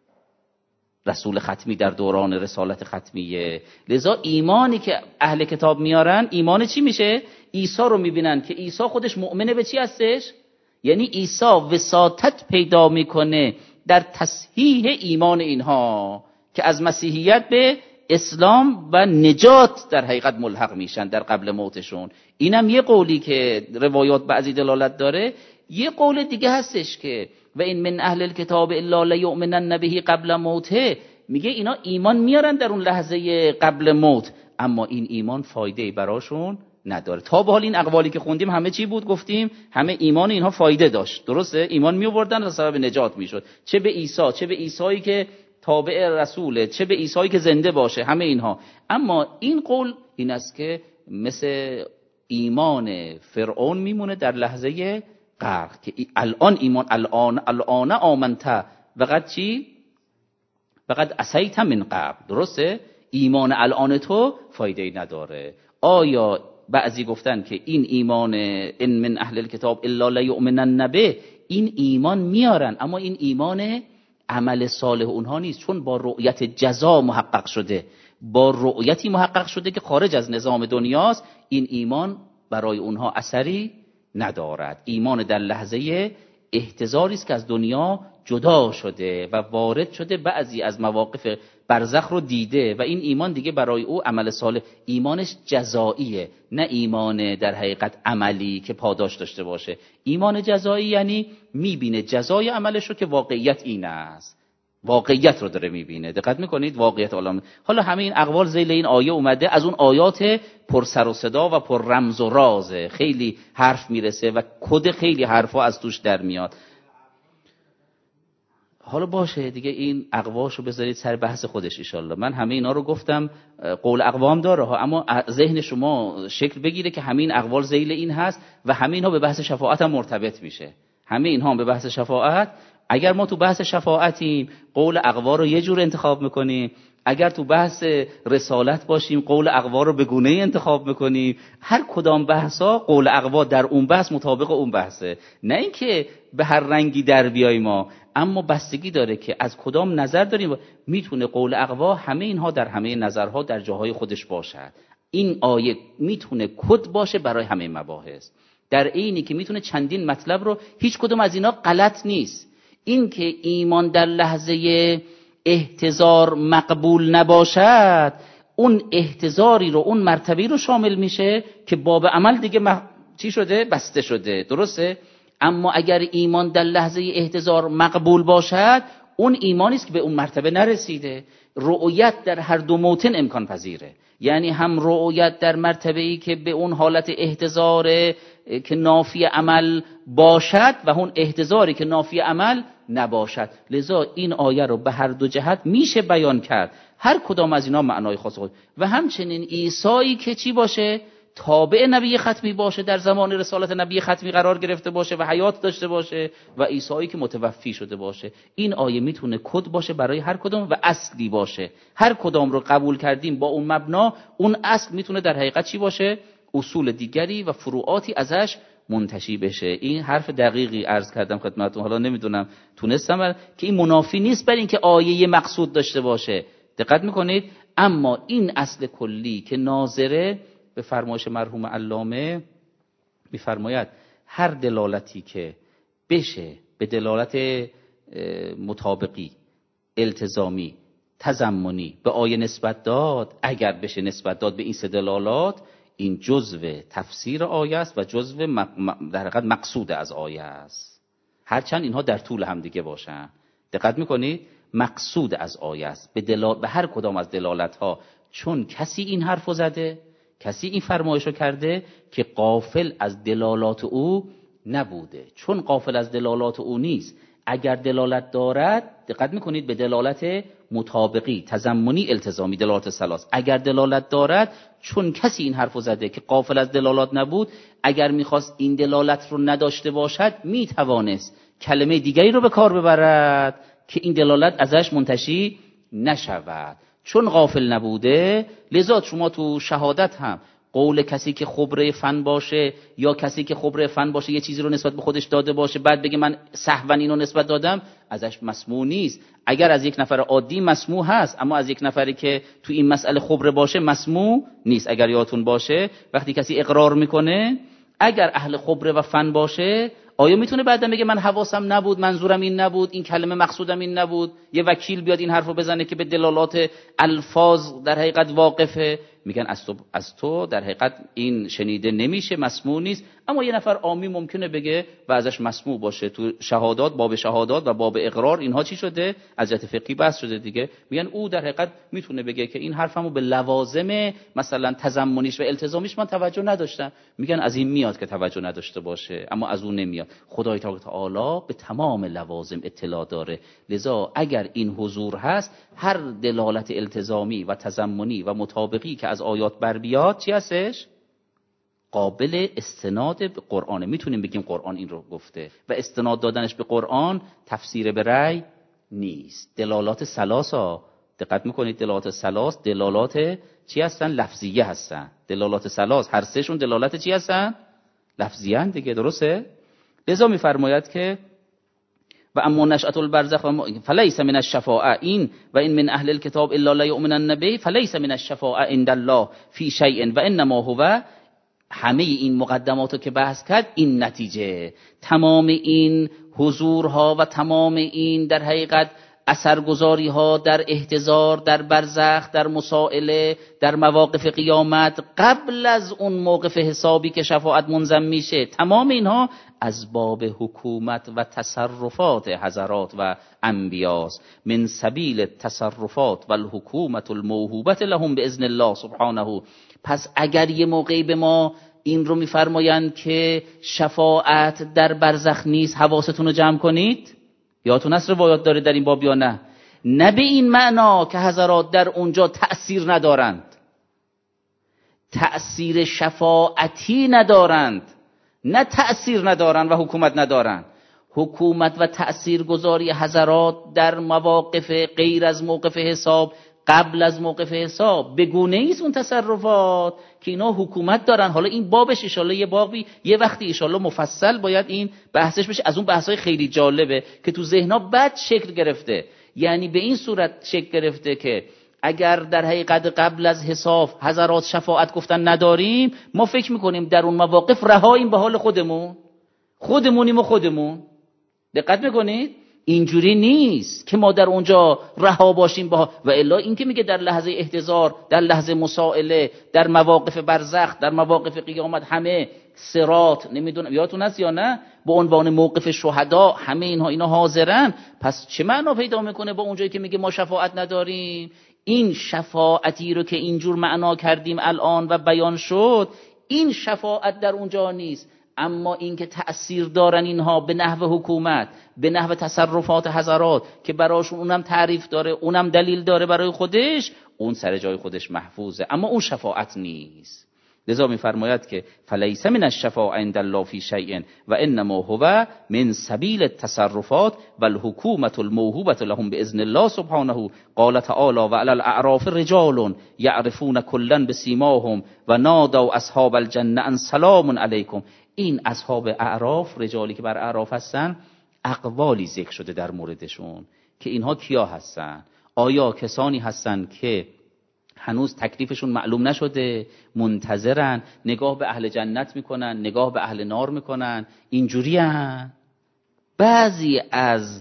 رسول ختمی در دوران رسالت ختمیه. لذا ایمانی که اهل کتاب میارن ایمان چی میشه؟ عیسی رو میبینن که عیسی خودش مؤمنه به چی هستش؟ یعنی عیسی وساطت پیدا میکنه در تصحیح ایمان اینها که از مسیحیت به اسلام و نجات در حقیقت ملحق میشن در قبل موتشون. اینم یه قولی که روایات بعضی دلالت داره. یه قول دیگه هستش که و این من اهل الکتاب الا لیؤمنن به قبل موته، میگه اینا ایمان میارن در اون لحظه قبل موت، اما این ایمان فایده براشون نداره. تا به حال این اقوالی که خوندیم همه چی بود؟ گفتیم همه ایمان اینها فایده داشت، درسته؟ ایمان میوردن و سبب نجات میشد، چه به عیسی، چه به عیسی که تابع رسوله، چه به عیسی که زنده باشه، همه اینها. اما این قول این است که مثل ایمان فرعون میمونه در لحظه غرق، که الان ایمان الان الان آمنت وقد چی؟ وقد عصیت من قبل، درسته؟ ایمان الان تو فایده ای نداره. آیا بعضی گفتن که این ایمان ان من اهل الکتاب الا لیؤمنن به، این ایمان میارن اما این ایمان عمل صالح اونها نیست، چون با رؤیت جزا محقق شده، با رؤیتی محقق شده که خارج از نظام دنیاست، این ایمان برای اونها اثری ندارد. ایمان در لحظه احتضاری است که از دنیا جدا شده و وارد شده، بعضی از مواقف برزخ رو دیده و این ایمان دیگه برای او عمل صالح، ایمانش جزاییه، نه ایمان در حقیقت عملی که پاداش داشته باشه. ایمان جزایی یعنی میبینه جزای عملش رو که واقعیت این است، واقعیت رو داره میبینه. دقت میکنید؟ واقعیت عالم. حالا همه این اقوال ذیل این آیه اومده، از اون آیات پر سر و صدا و پر رمز و رازه، خیلی حرف میرسه و کد خیلی حرفا از توش در میاد. حالا باشه دیگه، این اقواشو بذارید سر بحث خودش انشالله. من همه اینا رو گفتم، قول اقوام داره ها، اما ذهن شما شکل بگیره که همین اقوال ذیل این هست و همه اینها به بحث شفاعت هم مرتبط میشه. همه اینها هم به بحث شفاعت. اگر ما تو بحث شفاعتیم قول اقوا رو یه جور انتخاب میکنیم، اگر تو بحث رسالت باشیم قول اقوا رو به گونه انتخاب میکنیم. هر کدام بحثا قول اقوا در اون بحث مطابق اون بحثه، نه اینکه به هر رنگی در بیای ما، اما بستگی داره که از کدام نظر داریم. میتونه قول اقوا همه اینها در همه نظرها در جاهای خودش باشد. این آیه میتونه کد باشه برای همه مباحث، در عینی که میتونه چندین مطلب رو، هیچ کدوم از اینا غلط نیست. این که ایمان در لحظه احتضار مقبول نباشد، اون احتضاری رو، اون مرتبی رو شامل میشه که باب عمل دیگه مح... چی شده؟ بسته شده، درسته؟ اما اگر ایمان در لحظه احتضار مقبول باشد، اون ایمانی است که به اون مرتبه نرسیده. رؤیت در هر دو موطن امکان پذیره، یعنی هم رؤیت در مرتبه‌ای که به اون حالت احتضار که نافی عمل باشد و اون احتضاری که نافی عمل نباشد. لذا این آیه رو به هر دو جهت میشه بیان کرد، هر کدام از اینا معنای خاص خود. و همچنین عیسی که چی باشه؟ تابع نبی ختمی باشه، در زمان رسالت نبی ختمی قرار گرفته باشه و حیات داشته باشه، و عیسی که متوفی شده باشه. این آیه میتونه کد باشه برای هر کدام و اصلی باشه. هر کدام رو قبول کردیم با اون مبنا، اون اصل میتونه در حقیقت چی باشه؟ اصول دیگری و فروعاتی ازش منتشی بشه. این حرف دقیقی عرض کردم خدمتتون، حالا نمیدونم تونستم که این منافی نیست برای اینکه آیه مقصود داشته باشه. دقت میکنید؟ اما این اصل کلی که ناظره به فرمایش مرحوم علامه میفرماید هر دلالتی که بشه به دلالت مطابقی، التزامی، تضمنی به آیه نسبت داد، اگر بشه نسبت داد به این سه دلالات، این جزو تفسیر آیه است و جزو در حقیقت مقصود از آیه است، هرچند اینها در طول هم دیگه باشن. دقت میکنید؟ مقصود از آیه است به, دلال... به هر کدام از دلالت ها، چون کسی این حرفو زده، کسی این فرمایشو کرده که غافل از دلالات او نبوده. چون غافل از دلالات او نیست، اگر دلالت دارد، دقت میکنید به دلالت مطابقی، تضمنی، التزامی، دلالات ثلاث، اگر دلالت دارد، چون کسی این حرفو زده که غافل از دلالات نبود، اگر میخواست این دلالت رو نداشته باشد، میتوانست کلمه دیگری رو به کار ببرد که این دلالت ازش منتشی نشود. چون غافل نبوده، لذا شما تو شهادت هم قول کسی که خبره فن باشه یا کسی که خبره فن باشه یه چیزی رو نسبت به خودش داده باشه بعد بگه من سهوا اینو نسبت دادم، ازش مسموع نیست. اگر از یک نفر عادی مسموع هست، اما از یک نفری که تو این مسئله خبره باشه مسموع نیست. اگر یادتون باشه وقتی کسی اقرار میکنه اگر اهل خبره و فن باشه، آیا میتونه بعدا بگه من حواسم نبود، منظورم این نبود، این کلمه مقصودم این نبود؟ یه وکیل بیاد این حرفو بزنه که به دلالات الفاظ در حقیقت واقفه، میگن از تو از تو در حقیقت این شنیده نمیشه، مسموع نیست. اما یه نفر عامی ممکنه بگه و ازش مسموع باشه. تو شهادات، باب شهادات و باب اقرار اینها چی شده؟ از جهت فقهی بحث شده دیگه. میگن او در حقیقت میتونه بگه که این حرفمو به لوازم مثلا تضمنیش و التزامیش من توجه نداشتم. میگن از این میاد که توجه نداشته باشه، اما از اون نمیاد. خدای تعالی به تمام لوازم اطلاع داره. لذا اگر این حضور هست، هر دلالت التزامی و تضمنی و مطابقی که از آیات بر بیاد چی هستش؟ قابل استناد به قرآن. میتونیم بگیم قرآن این رو گفته و استناد دادنش به قرآن تفسیر به رأی نیست. دلالات ثلاثه، دقت میکنید دلالات ثلاث دلالات چی هستن؟ لفظیه هستن. دلالات ثلاث هر سهشون دلالت چی هستن؟ لفظیه دیگه، درسته؟ لذا میفرماید که و اما نشأة البرزخ فلیس من الشفاعة این و این من اهل الكتاب الا لا یؤمنن به فلیس من الشفاعة عند الله فی شیء و انما هو. همه این مقدماتو که بحث کرد، این نتیجه، تمام این حضورها و تمام این در حقیقت اثرگذاری ها در احتضار، در برزخ، در مسائله، در مواقف قیامت، قبل از اون موقف حسابی که شفاعت منظم میشه، تمام اینها از باب حکومت و تصرفات حضرات و انبیاست. من سبیل التصرفات و الحکومت الموهوبت لهم باذن الله سبحانه. پس اگر یه موقعی به ما این رو میفرمایند که شفاعت در برزخ نیست، حواستون رو جمع کنید. یادتون هست روایات داره در این باب یا نه؟ نه به این معنا که حضرات در اونجا تأثیر ندارند، تأثیر شفاعتی ندارند، نه تأثیر ندارند و حکومت ندارند. حکومت و تأثیر گذاری حضرات در مواقف غیر از موقف حساب، قبل از موقف حساب، به گونه ایست اون تصرفات که اینا حکومت دارن. حالا این بابش انشالله یه بابی یه وقتی انشالله مفصل باید این بحثش بشه. از اون بحثای خیلی جالبه که تو ذهنها بد شکل گرفته، یعنی به این صورت شکل گرفته که اگر در حقیقت قبل از حساب حضرات شفاعت گفتن نداریم، ما فکر میکنیم در اون مواقف رهاییم به حال خودمون، خودمونیم و خودمون. دقت میکنید؟ اینجوری نیست که ما در اونجا رها باشیم با و الا این که میگه در لحظه احتضار، در لحظه مسائله، در مواقف برزخ، در مواقف قیامت، همه صراط، نمیدونم یادتون هست یا نه، به عنوان موقف شهدا، همه اینها اینا حاضرن. پس چه معنا پیدا میکنه با اونجایی که میگه ما شفاعت نداریم؟ این شفاعتی رو که اینجور معنا کردیم الان و بیان شد، این شفاعت در اونجا نیست. اما این که تأثیر دارن اینها به نحو حکومت، به نحو تصرفات حضرات که براشون اونم تعریف داره، اونم دلیل داره برای خودش، اون سر جای خودش محفوظه، اما اون شفاعت نیست. لذا میفرماید که فلیس من الشفاعة عند الله فی شیء و انما هو من سبیل التصرفات و الحکومت الموهوبة لهم باذن الله سبحانه. قال تعالی و علی الاعراف رجال یعرفون کلا بسیماهم و نادوا اصحاب الجنه ان سلام علیکم. این اصحاب اعراف، رجالی که بر اعراف هستن، اقوالی ذکر شده در موردشون که اینها کیا هستن؟ آیا کسانی هستن که هنوز تکلیفشون معلوم نشده، منتظرن، نگاه به اهل جنت میکنن، نگاه به اهل نار میکنن، اینجوری هن؟ بعضی از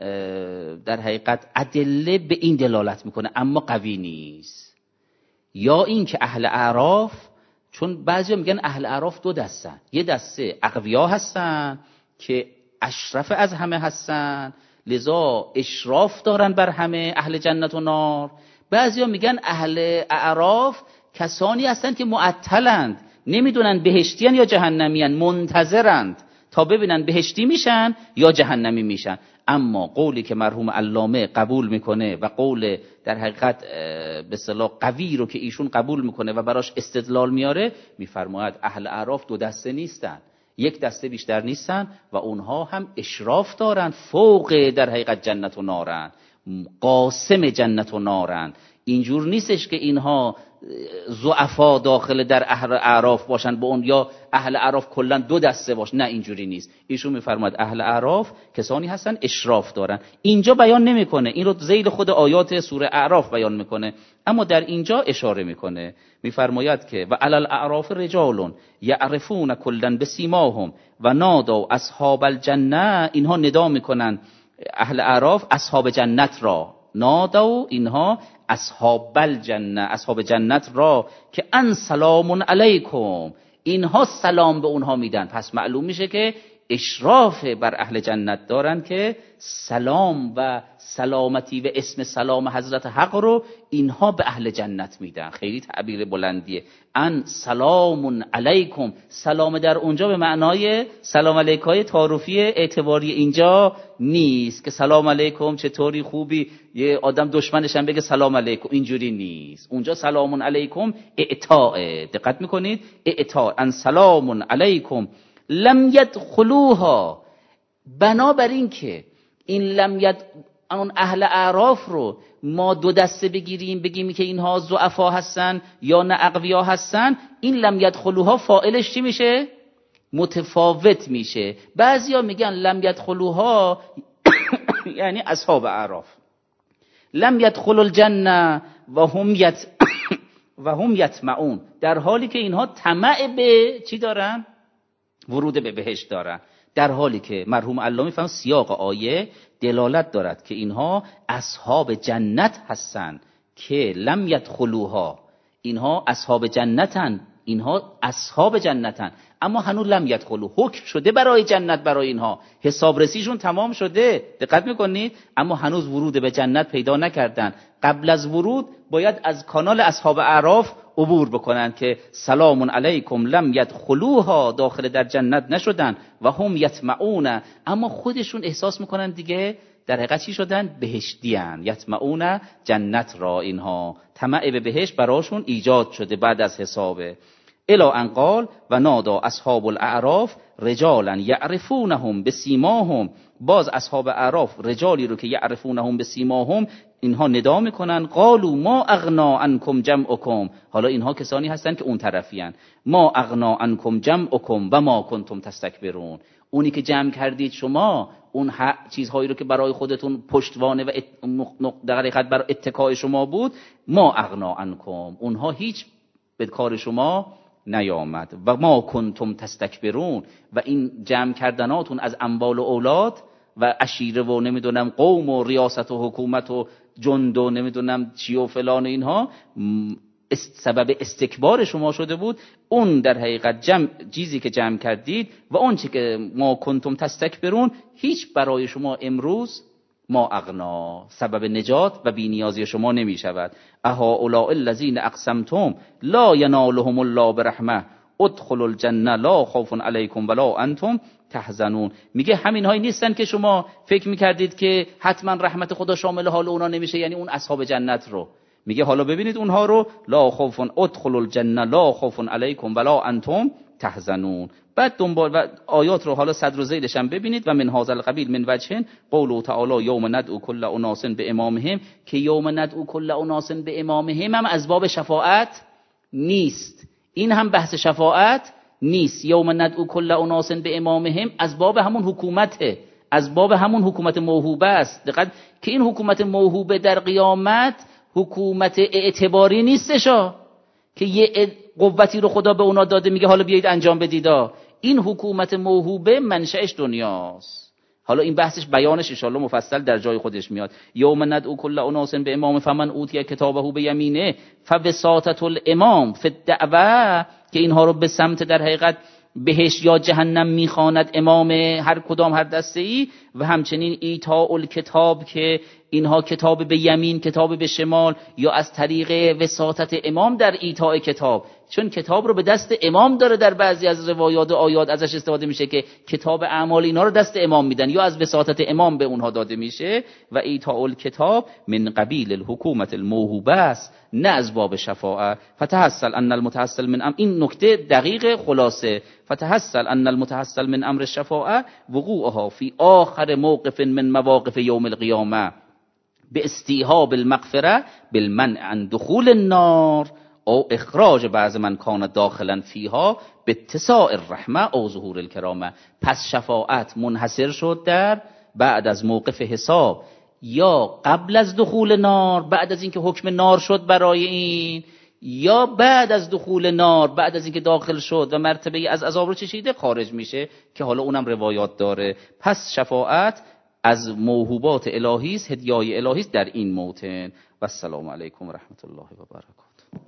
در حقیقت ادله به این دلالت میکنه اما قوی نیست. یا این که اهل اعراف، چون بعضی میگن اهل اعراف دو دستن، یه دسته اقویا هستن که اشرف از همه هستن، لذا اشراف دارن بر همه اهل جنت و نار. بعضیا میگن اهل اعراف کسانی هستند که معطلند، نمیدونن بهشتیان یا جهنمیان، منتظرند تا ببینن بهشتی میشن یا جهنمی میشن. اما قولی که مرحوم علامه قبول میکنه و قول در حقیقت به اصطلاح قوی رو که ایشون قبول میکنه و براش استدلال میاره، میفرماید اهل اعراف دو دسته نیستن. یک دسته بیشتر نیستن و اونها هم اشراف دارن، فوق در حقیقت جنت و نارن، قاسم جنت و نارن. اینجور نیستش که اینها ضعفا داخل در اهل اعراف باشن با اون، یا اهل اعراف کلا دو دسته باش. نه اینجوری نیست. ایشون میفرماید اهل اعراف کسانی هستن اشراف دارن. اینجا بیان نمیکنه، این رو ذیل خود آیات سوره اعراف بیان میکنه، اما در اینجا اشاره میکنه. میفرماید که و علی الاعراف رجال یعرفون کلا بسیماهم و نادوا اصحاب الجنه، اینها ندا میکنن اهل اعراف اصحاب جنت را، نادوا اینها اصحاب الجنه اصحاب جنت را که ان سلام علیکم، اینها سلام به اونها میدن. پس معلوم میشه که اشراف بر اهل جنت دارن که سلام و سلامتی و اسم سلام حضرت حق رو اینها به اهل جنت میدن. خیلی تعبیر بلندیه. ان سلام علیکم، سلام در اونجا به معنای سلام علیکای تعارفی اعتباری اینجا نیست که سلام علیکم چطوری خوبی، یه آدم دشمنش هم بگه سلام علیکم، اینجوری نیست. اونجا سلام علیکم اعطاء، دقت میکنید، اعطاء. ان سلام علیکم لم یدخلوها، بنابراین که این لم ید اون اهل اعراف رو ما دو دسته بگیریم بگیم که اینها ضعفا هستن یا نه اقویا هستن، این لم یدخلوها فاعلش چی میشه؟ متفاوت میشه. بعضیا میگن لم یدخلوها یعنی اصحاب اعراف، لم یدخلوا الجنه و هم یت و هم یطمعون، در حالی که اینها طمع به چی دارن؟ ورود به بهشت دارن. در حالی که مرحوم علامه میفهمن سیاق آیه دلالت دارد که اینها اصحاب جنت هستن که لم یدخلوها، اینها اصحاب جنتن، اینها اصحاب جنتن، اما هنوز لم یدخلوا، حکم شده برای جنت برای اینها، حسابرسیشون تمام شده، دقت میکنید، اما هنوز ورود به جنت پیدا نکردن. قبل از ورود باید از کانال اصحاب اعراف عبور بکنن که سلام علیکم لم یدخلوها، داخل در جنت نشدن، و هم یطمعون، اما خودشون احساس میکنن دیگه در حقیقت چی شدن؟ بهشتیان. یطمعون جنت را، اینها طمع به بهشت براشون ایجاد شده بعد از حسابه. الی ان قال و نادا اصحاب الاعراف رجالا یعرفونهم بسیماهم، باز اصحاب اعراف رجالی رو که یعرفونهم بسیماهم اینها ندا میکنن، قالوا ما اغنا عنکم جمعکم، حالا اینها کسانی هستن که اون طرفیان، ما اغنا عنکم جمعکم و ما کنتم تستکبرون، اونی که جمع کردید شما، اون چیزهایی رو که برای خودتون پشتوانه و در حقیقت بر اتکای شما بود، ما اغنا عنکم، اونها هیچ به کار شما نیامد، و ما کنتم تستکبرون، و این جمع کردناتون از اموال و اولاد و عشیره و نمیدونم قوم و ریاست و حکومت و جند و نمیدونم چی و فلان، اینها سبب استکبار شما شده بود. اون در حقیقت جمع چیزی که جمع کردید و اون چی که ما کنتم تستکبرون هیچ برای شما امروز ما اغنا، سبب نجات و بینیازی شما نمی شود. اها اولاء الذین اقسمتم لا ینالهم الله برحمه ادخلوا الجنه لا خوف علیکم ولا انتم تحزنون. میگه همین هایی نیستن که شما فکر میکردید که حتما رحمت خدا شامل حال اونا نمیشه، یعنی اون اصحاب جنت رو میگه حالا ببینید اونها رو، لا خوف ادخلوا الجنه لا خوف علیکم ولا انتم تحزنون. بعد دنبال و آیات رو حالا صدر و ذیلش هم ببینید. و من هذا القبیل من وجه قوله تعالی یوم ندعو کل اناس بامامهم، که یوم ندعو کل اناس بامامهم هم از باب شفاعت نیست، این هم بحث شفاعت نیست. یوم ندعو کل اناس بامامهم از باب همون حکومته، از باب همون حکومت موهوبه است. دقیقاً که این حکومت موهوبه در قیامت حکومت اعتباری نیستشا که یه قوتی رو خدا به اونا داده میگه حالا بیایید انجام بدیدا. این حکومت موهوبه منشأش دنیاست. حالا این بحثش بیانش ان شاءالله مفصل در جای خودش میاد. یوم ندعو کل اناس بامام فمن اوتی کتابه بیمینه فوساطة الامام فی الدعوه، که اینها رو به سمت در حقیقت بهش یا جهنم میخواند امام هر کدام هر دسته ای. و همچنین ایتاء الکتاب، که اینها کتاب به یمین، کتاب به شمال، یا از طریق وساطت امام در ایتاء کتاب، چون کتاب رو به دست امام داره. در بعضی از روایات و آیات ازش استفاده میشه که کتاب اعمال اینا رو دست امام میدن، یا از وساطت امام به اونها داده میشه. و ایتاء الکتاب من قبیل الحکومت الموهوبه است، نه از باب شفاعه. فتحصل ان المتحصل من امر، این نکته دقیق خلاصه، فتحصل ان المتحصل من امر الشفاعه وقوعها فی آخر موقف من مواقف یوم القیامه باستیحاب المغفره بالمنع عن دخول النار او اخراج بعض من کان داخلا فیها به اتساع الرحمه او ظهور الکرامه. پس شفاعت منحصر شد در بعد از موقف حساب، یا قبل از دخول نار، بعد از اینکه حکم نار شد برای این، یا بعد از دخول نار، بعد از اینکه داخل شد و مرتبه از عذاب رو چشیده خارج میشه، که حالا اونم روایات داره. پس شفاعت از موهوبات الهی است، هدیه‌های الهی است در این موطن. و السلام علیکم و رحمت الله و برکاته.